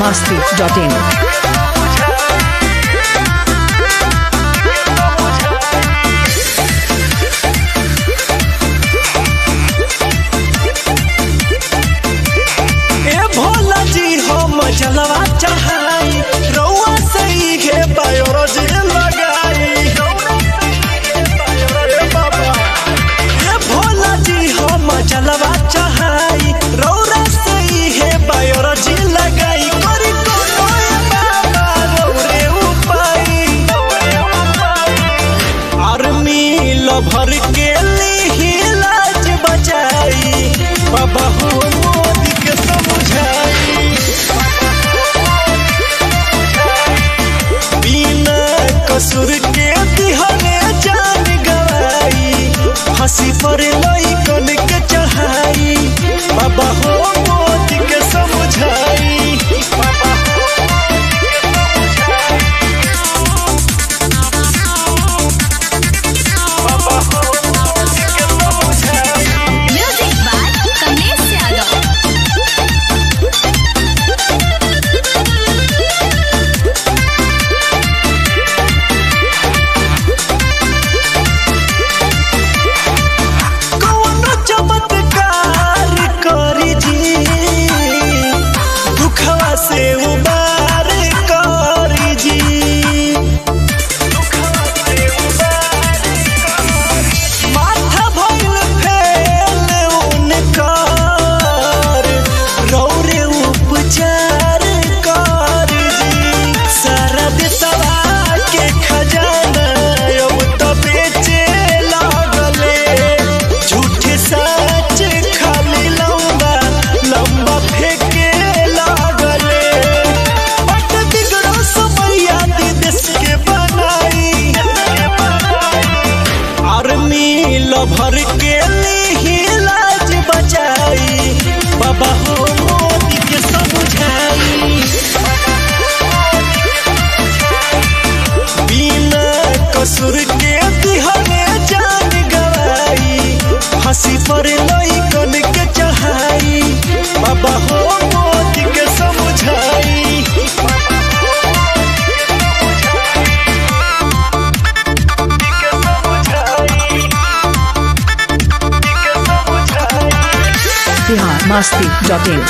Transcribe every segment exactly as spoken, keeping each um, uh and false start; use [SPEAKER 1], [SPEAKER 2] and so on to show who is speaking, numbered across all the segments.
[SPEAKER 1] masti dot in.
[SPEAKER 2] जलवा चढ़ाई रउआ सही के बायोलॉजी लगाई बाबा ये भोला जी हम जलवा चढ़ाई रउआ सही के बायोलॉजी लगाई करी कोनो बाबा रउरे उपाई आर्मी लभर के लिए लाज बचाई बाबा हो मोदी के समझाई कसूर के दिहने जान गवाई हंसी पर लइकन के चढ़ाई बाबा हो मोदी के समझाई बाबा हो मोदी के समझाई।
[SPEAKER 3] Music by Kamlesh Yadav. से उबार करी जी माथा भइल फेल उनकर रौरे उपचार करी जी सारा देशवा के खजाना अब तो बेचे लगले झूठे सच खाली लंबा लंबा फेंके भर के लिए लाज बचाई बाबा हो मोदी के समझाई बिना कसूर के दिहने जान गवाई हंसी पर लइकन के चढ़ाई बाबा हो मोदी के समझाई।
[SPEAKER 1] Bihar masti dot in.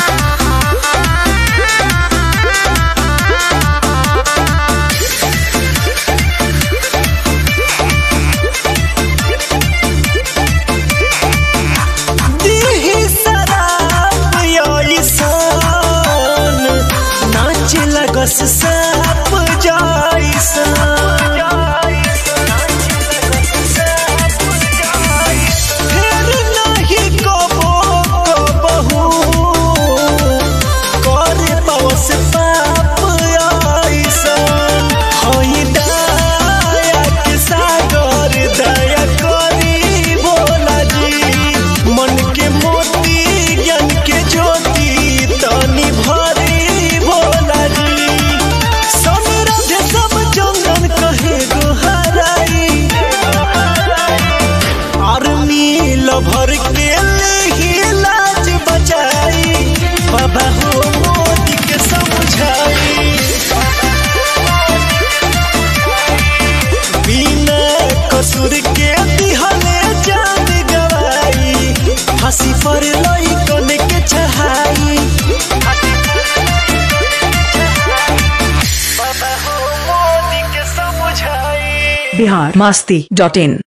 [SPEAKER 2] दीही शराब याइसन नाच लगस साप जाइसन भर के लिए लाज बचाई बाबा हो मोदी के समझाई बिना कसूर के दिहने जान गवाई हंसी पर लइकन के चढ़ाई बाबा हो मोदी के समझाई।
[SPEAKER 1] Bihar masti dot in.